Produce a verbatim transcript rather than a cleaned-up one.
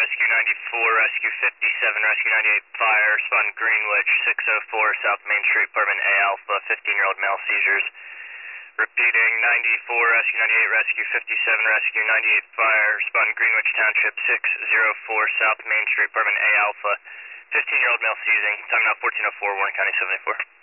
Rescue ninety-four, Rescue fifty-seven, Rescue ninety-eight, fire, respond Greenwich, six oh four South Main Street, apartment A Alpha, fifteen-year-old male seizures. Repeating, ninety-four, Rescue ninety-eight, Rescue fifty-seven, Rescue ninety-eight, fire, respond Greenwich Township, six oh four South Main Street, apartment A Alpha, fifteen-year-old male seizing, time now fourteen oh four, Warren County seventy-four.